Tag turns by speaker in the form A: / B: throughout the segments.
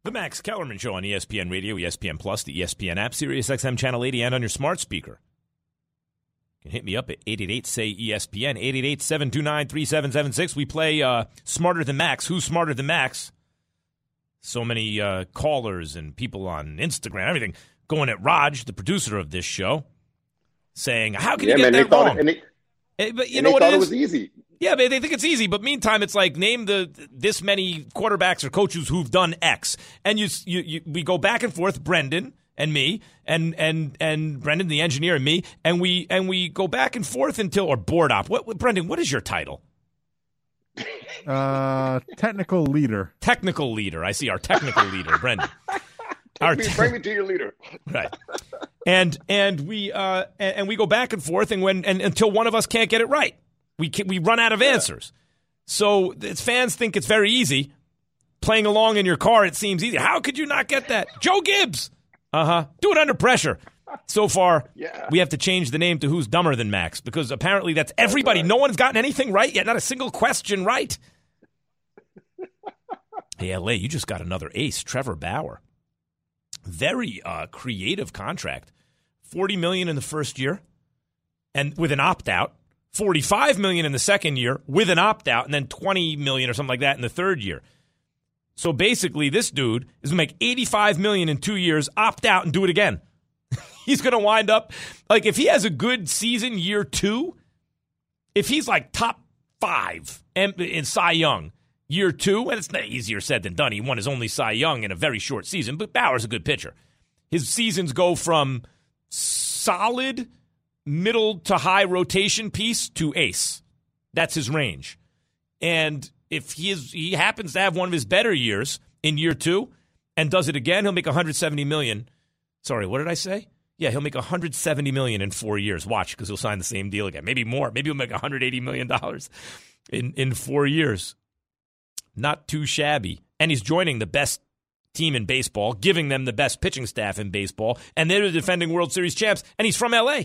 A: The Max Kellerman Show on ESPN Radio, ESPN Plus, the ESPN app, Sirius XM Channel 80, and on your smart speaker. You can hit me up at 888-SAY-ESPN, 888-729-3776. We play Smarter Than Max. Who's Smarter Than Max? So many callers and people on Instagram, everything, going at Raj, the producer of this show, saying, how can you get that wrong? But you know what it is?
B: It was easy.
A: Yeah, they think it's easy, but meantime, it's like name this many quarterbacks or coaches who've done X, and we go back and forth, Brendan and me, and Brendan the engineer and me, and we go back and forth until or board op. Brendan? What is your title?
C: Technical leader.
A: Technical leader. I see our technical leader, Brendan.
B: Bring me to your leader.
A: Right. And we go back and forth, and until one of us can't get it right. We run out of answers. So fans think it's very easy. Playing along in your car, it seems easy. How could you not get that? Joe Gibbs. Do it under pressure. So far, we have to change the name to Who's Dumber Than Max, because apparently that's everybody. No one's gotten anything right yet. Not a single question right. Hey, LA, you just got another ace, Trevor Bauer. Very creative contract. $40 million in the first year and with an opt-out. $45 million in the second year with an opt-out, and then $20 million or something like that in the third year. So basically, this dude is going to make $85 million in 2 years, opt out, and do it again. He's going to wind up, like, if he has a good season year 2, if he's like top 5 in Cy Young year 2, and it's not easier said than done. He won his only Cy Young in a very short season, but Bauer's a good pitcher. His seasons go from solid middle to high rotation piece to ace. That's his range. And if he happens to have one of his better years in year 2 and does it again, he'll make $170 million. Sorry, what did I say? Yeah, he'll make $170 million in 4 years. Watch, because he'll sign the same deal again. Maybe more. Maybe he'll make $180 million in 4 years. Not too shabby. And he's joining the best team in baseball, giving them the best pitching staff in baseball, and they're the defending World Series champs, and he's from L.A.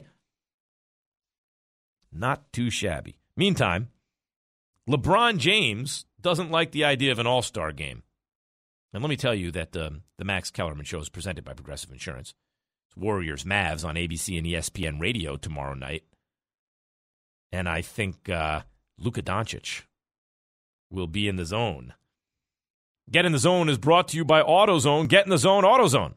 A: Not too shabby. Meantime, LeBron James doesn't like the idea of an all-star game. And let me tell you that the Max Kellerman Show is presented by Progressive Insurance. It's Warriors-Mavs on ABC and ESPN Radio tomorrow night. And I think Luka Doncic will be in the zone. Get in the Zone is brought to you by AutoZone. Get in the zone, AutoZone.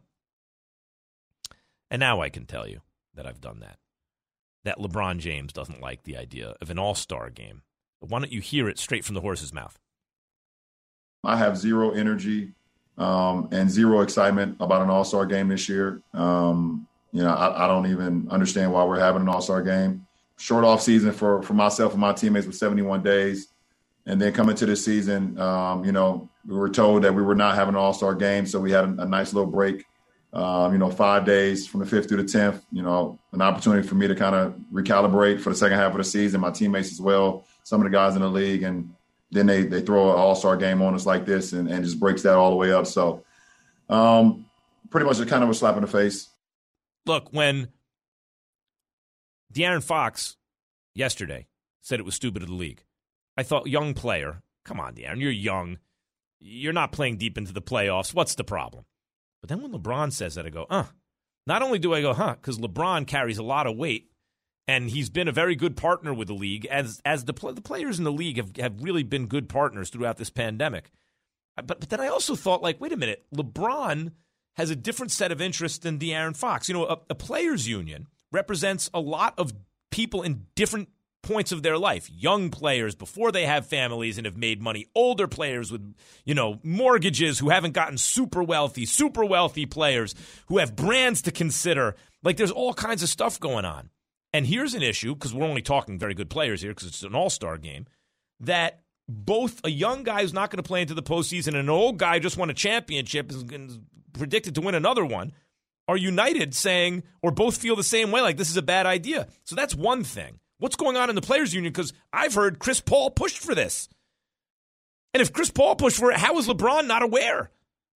A: And now I can tell you that I've done that. That LeBron James doesn't like the idea of an all-star game. But why don't you hear it straight from the horse's mouth?
D: I have zero energy and zero excitement about an all-star game this year. I don't even understand why we're having an all-star game. Short off season for myself and my teammates with 71 days. And then coming to this season, we were told that we were not having an all-star game. So we had a nice little break. 5 days from the 5th through the 10th, an opportunity for me to kind of recalibrate for the second half of the season, my teammates as well, some of the guys in the league. And then they throw an all-star game on us like this and just breaks that all the way up. So pretty much kind of a slap in the face.
A: Look, when De'Aaron Fox yesterday said it was stupid of the league, I thought, young player, come on, De'Aaron, you're young. You're not playing deep into the playoffs. What's the problem? But then when LeBron says that, I go, Not only do I go, because LeBron carries a lot of weight, and he's been a very good partner with the league, as the players in the league have really been good partners throughout this pandemic. But then I also thought, wait a minute, LeBron has a different set of interests than De'Aaron Fox. A players' union represents a lot of people in different points of their life. Young players before they have families and have made money. Older players with, mortgages who haven't gotten super wealthy players who have brands to consider. There's all kinds of stuff going on. And here's an issue, because we're only talking very good players here because it's an all-star game, that both a young guy who's not going to play into the postseason and an old guy who just won a championship is predicted to win another one are united saying, or both feel the same way, this is a bad idea. So that's one thing. What's going on in the Players Union? Because I've heard Chris Paul pushed for this. And if Chris Paul pushed for it, how is LeBron not aware?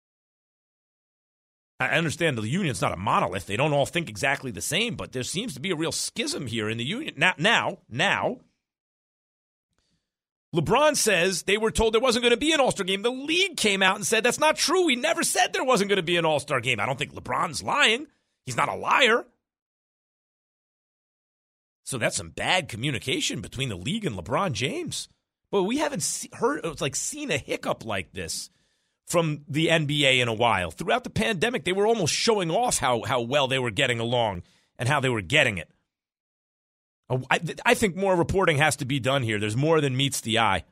A: I understand the union's not a monolith. They don't all think exactly the same, but there seems to be a real schism here in the union. Now, LeBron says they were told there wasn't going to be an All-Star game. The league came out and said that's not true. He never said there wasn't going to be an All-Star game. I don't think LeBron's lying. He's not a liar. So that's some bad communication between the league and LeBron James. But we haven't seen a hiccup like this from the NBA in a while. Throughout the pandemic, they were almost showing off how well they were getting along and how they were getting it. I think more reporting has to be done here. There's more than meets the eye.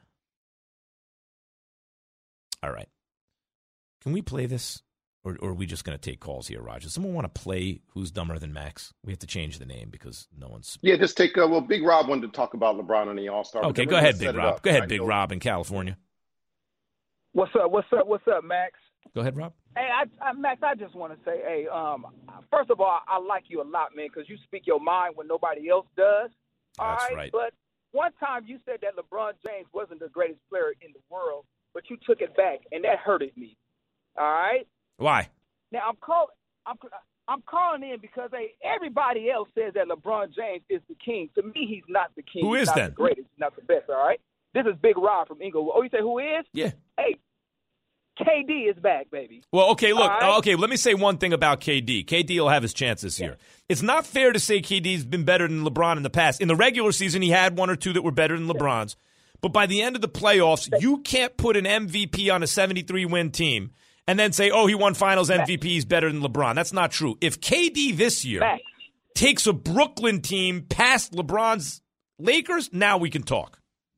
A: All right. Can we play this? Or are we just going to take calls here, Roger? Does someone want to play Who's Dumber Than Max? We have to change the name because no one's...
B: Yeah, just take... Big Rob wanted to talk about LeBron and the All-Star.
A: Okay, go ahead, Big Rob. Go ahead, Big Rob in California.
E: What's up, Max?
A: Go ahead, Rob.
E: Hey, Max, I just want to say, first of all, I like you a lot, man, because you speak your mind when nobody else does.
A: That's right.
E: But one time you said that LeBron James wasn't the greatest player in the world, but you took it back, and that hurted me. All right?
A: Why?
E: Now, I'm calling in because everybody else says that LeBron James is the king. To me, he's not the king.
A: Who is
E: he's not
A: then?
E: The greatest. He's not the best, all right? This is Big Rob from Inglewood. Oh, you say who is?
A: Yeah.
E: Hey, KD is back, baby.
A: Well, okay, look.
E: Right.
A: Okay, let me say one thing about KD. KD will have his chance this year. It's not fair to say KD's been better than LeBron in the past. In the regular season, he had one or two that were better than LeBron's. But by the end of the playoffs, you can't put an MVP on a 73-win team and then say, oh, he won finals MVP, he's better than LeBron. That's not true. If KD this year takes a Brooklyn team past LeBron's Lakers, now we can talk.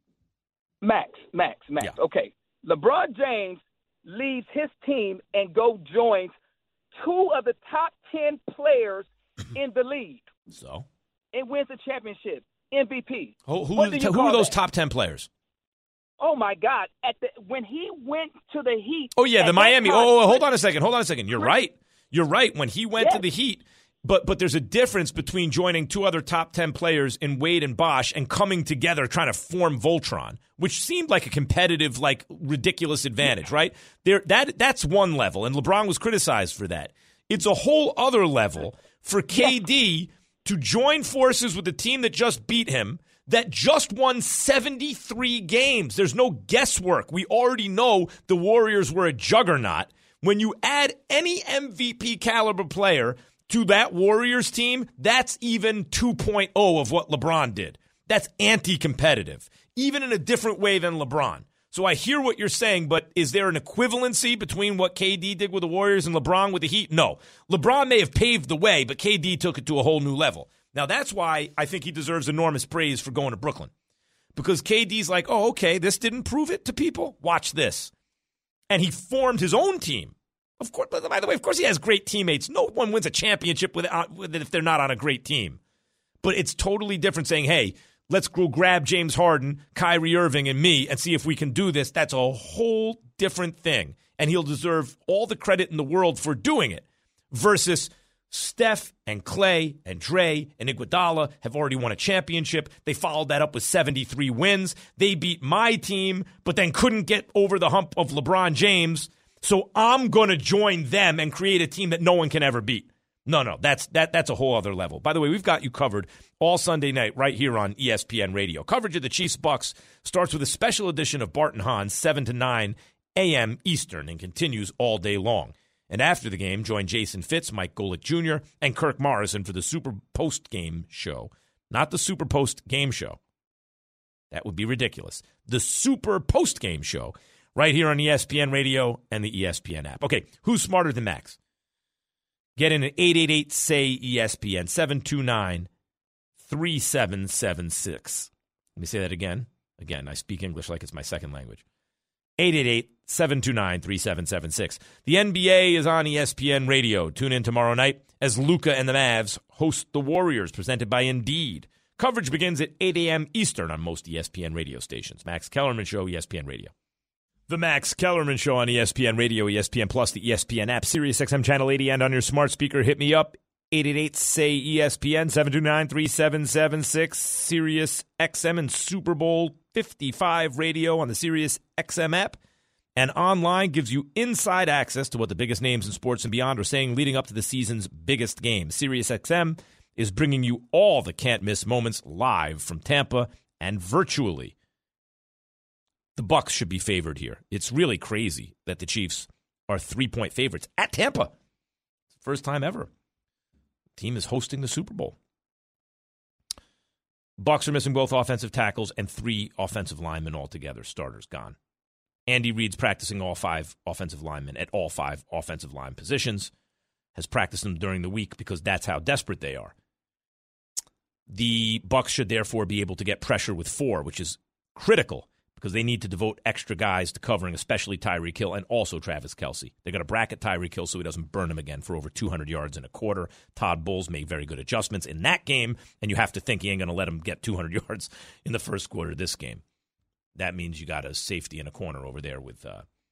E: Max. Yeah. Okay. LeBron James leaves his team and joins two of the top 10 players in the league.
A: So?
E: And wins the championship, MVP.
A: Who are those top 10 players?
E: Oh, my God. When he went to the Heat.
A: Oh, yeah, the Miami. Hold on a second. You're right. When he went to the Heat. But there's a difference between joining two other top 10 players in Wade and Bosh and coming together trying to form Voltron, which seemed like a competitive, ridiculous advantage, right? That's one level, and LeBron was criticized for that. It's a whole other level for KD to join forces with the team that just beat him, that just won 73 games. There's no guesswork. We already know the Warriors were a juggernaut. When you add any MVP caliber player to that Warriors team, that's even 2.0 of what LeBron did. That's anti-competitive, even in a different way than LeBron. So I hear what you're saying, but is there an equivalency between what KD did with the Warriors and LeBron with the Heat? No. LeBron may have paved the way, but KD took it to a whole new level. Now, that's why I think he deserves enormous praise for going to Brooklyn. Because KD's like, oh, okay, this didn't prove it to people? Watch this. And he formed his own team. Of course, by the way, of course he has great teammates. No one wins a championship with it if they're not on a great team. But it's totally different saying, hey, let's go grab James Harden, Kyrie Irving, and me and see if we can do this. That's a whole different thing. And he'll deserve all the credit in the world for doing it. Versus Steph and Clay and Dre and Iguodala have already won a championship. They followed that up with 73 wins. They beat my team, but then couldn't get over the hump of LeBron James. So I'm going to join them and create a team that no one can ever beat. No, that's a whole other level. By the way, we've got you covered all Sunday night right here on ESPN Radio. Coverage of the Chiefs-Bucks starts with a special edition of Bart and Hahn, 7 to 9 a.m. Eastern, and continues all day long. And after the game, join Jason Fitz, Mike Golick Jr., and Kirk Morrison for the Super Post Game Show. Not the Super Post Game Show. That would be ridiculous. The Super Post Game Show right here on ESPN Radio and the ESPN app. Okay, who's smarter than Max? Get in at 888-SAY-ESPN, 729-3776. Let me say that again. Again, I speak English like it's my second language. 888-729-3776. The NBA is on ESPN Radio. Tune in tomorrow night as Luka and the Mavs host the Warriors, presented by Indeed. Coverage begins at 8 a.m. Eastern on most ESPN radio stations. Max Kellerman Show, ESPN Radio. The Max Kellerman Show on ESPN Radio, ESPN Plus, the ESPN app, Sirius XM Channel 80, and on your smart speaker. Hit me up, 888-SAY-ESPN, 729-3776, Sirius XM and Super Bowl 55 Radio on the Sirius XM app. And online gives you inside access to what the biggest names in sports and beyond are saying leading up to the season's biggest game. Sirius XM is bringing you all the can't-miss moments live from Tampa and virtually. The Bucs should be favored here. It's really crazy that the Chiefs are 3-point favorites at Tampa. First time ever. Team is hosting the Super Bowl. Bucs are missing both offensive tackles and 3 offensive linemen altogether. Starters gone. Andy Reid's practicing all 5 offensive linemen at all 5 offensive line positions. Has practiced them during the week because that's how desperate they are. The Bucs should therefore be able to get pressure with 4, which is critical because they need to devote extra guys to covering, especially Tyreek Hill and also Travis Kelce. They're going to bracket Tyreek Hill so he doesn't burn him again for over 200 yards in a quarter. Todd Bowles made very good adjustments in that game, and you have to think he ain't going to let him get 200 yards in the first quarter of this game. That means you got a safety in a corner over there with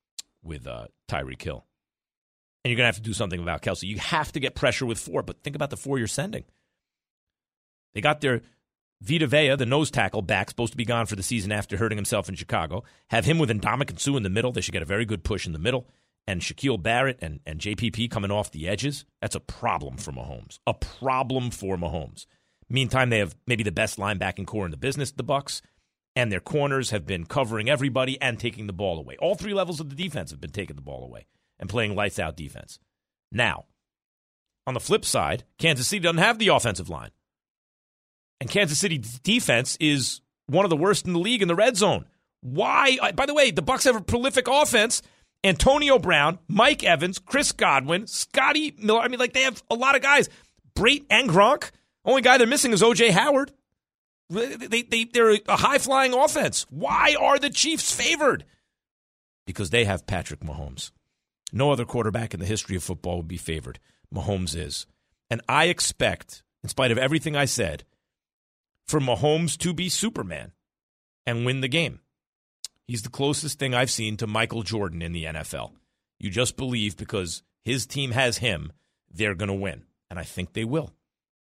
A: Tyreek Hill. And you're going to have to do something about Kelce. You have to get pressure with 4, but think about the 4 you're sending. They got their Vita Vea, the nose tackle, back, supposed to be gone for the season after hurting himself in Chicago. Have him with Ndamukong Suh in the middle. They should get a very good push in the middle. And Shaquille Barrett and JPP coming off the edges. That's a problem for Mahomes. A problem for Mahomes. Meantime, they have maybe the best linebacking core in the business, the Bucs, and their corners have been covering everybody and taking the ball away. All 3 levels of the defense have been taking the ball away and playing lights-out defense. Now, on the flip side, Kansas City doesn't have the offensive line. And Kansas City's defense is one of the worst in the league in the red zone. Why? By the way, the Bucs have a prolific offense. Antonio Brown, Mike Evans, Chris Godwin, Scotty Miller. I mean, they have a lot of guys. Brate and Gronk. Only guy they're missing is O.J. Howard. They're a high-flying offense. Why are the Chiefs favored? Because they have Patrick Mahomes. No other quarterback in the history of football would be favored. Mahomes is. And I expect, in spite of everything I said, for Mahomes to be Superman and win the game. He's the closest thing I've seen to Michael Jordan in the NFL. You just believe because his team has him, they're going to win. And I think they will.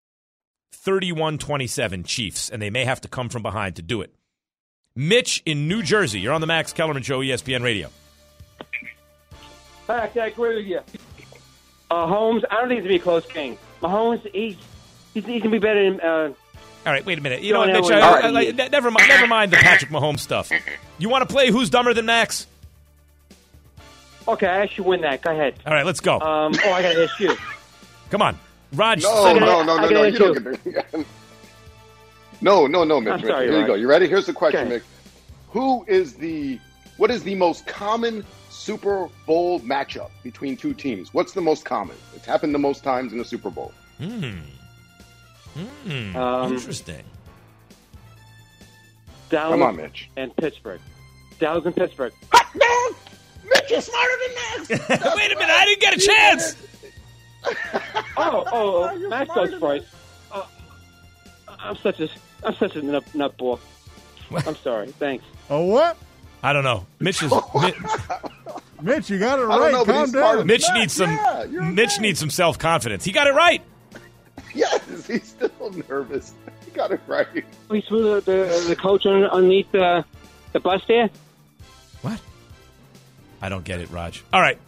A: 31-27 Chiefs, and they may have to come from behind to do it. Mitch in New Jersey. You're on the Max Kellerman Show, ESPN Radio.
E: I agree with you. Mahomes, I don't think it's going to be a close game. Mahomes, he's going to be better than...
A: All right, wait a minute. You know what, Mitch? Never mind the Patrick Mahomes stuff. You want to play Who's Dumber Than Max?
E: Okay, I should win that. Go ahead.
A: All right, let's go.
E: I got to ask you.
A: Come on. Raj.
B: No. You don't get to. No, Mitch.
E: I'm sorry,
B: Here you go. You ready? Here's the question,
E: Okay.
B: Mitch. What is the most common Super Bowl matchup between 2 teams? What's the most common? It's happened the most times in the Super Bowl.
A: Interesting.
E: Dallas
B: Come on, Mitch.
E: and Pittsburgh. Dallas and Pittsburgh.
B: No! Mitch, you're smarter than Max!
A: Wait a minute. I didn't get a chance.
E: Max goes first. I'm such a nutball. I'm sorry. Thanks.
C: Oh, what?
A: I don't know. Mitch, you
C: got it
B: I don't
C: right.
B: know, but
C: Calm
B: he's smart.
C: down.
A: Mitch needs some.
B: Yeah, you're
A: Mitch
B: right.
A: needs some self-confidence. He got it right.
B: Yes, he's still nervous. He got it right.
E: We threw the coach underneath the bus there.
A: What? I don't get it, Raj. All right.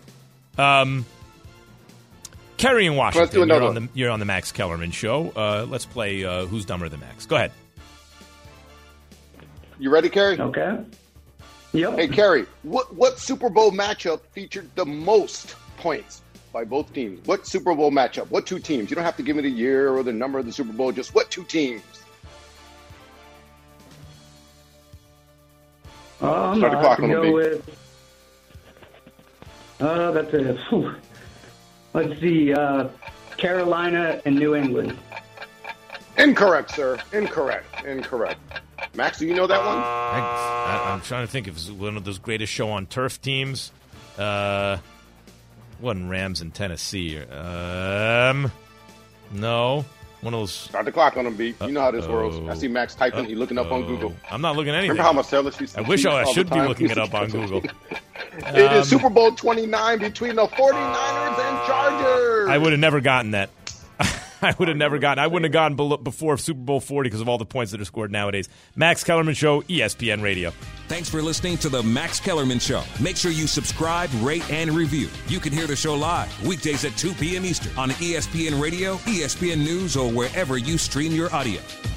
A: Kerry in Washington.
B: Let's do another one.
A: You're on the Max Kellerman Show. Let's play Who's Dumber Than Max. Go ahead.
B: You ready, Kerry?
F: Okay. Yep.
B: Hey, Kerry, what Super Bowl matchup featured the most points by both teams? What Super Bowl matchup? What 2 teams? You don't have to give me the year or the number of the Super Bowl. Just what 2 teams?
F: I'm
B: Start the
F: going
B: clock
F: to
B: on the
F: go
B: beat.
F: with... that's a... Whew. Let's see. Carolina and New England.
B: Incorrect, sir. Incorrect. Max, do you know that one?
A: I'm trying to think if it's one of those greatest show on turf teams. Wasn't Rams in Tennessee. No. One of those.
B: Start the clock on him, beat. You know how this works. I see Max typing. He's looking up on Google.
A: I'm not looking at anything.
B: Remember how Marcellus used to
A: I wish
B: cheat
A: I
B: all
A: should
B: the
A: be
B: time?
A: looking it up on Google.
B: It is Super Bowl 29 between the 49ers and Chargers.
A: I would have never gotten that. I wouldn't have gone before Super Bowl 40 because of all the points that are scored nowadays. Max Kellerman Show, ESPN Radio.
G: Thanks for listening to the Max Kellerman Show. Make sure you subscribe, rate, and review. You can hear the show live weekdays at 2 p.m. Eastern on ESPN Radio, ESPN News, or wherever you stream your audio.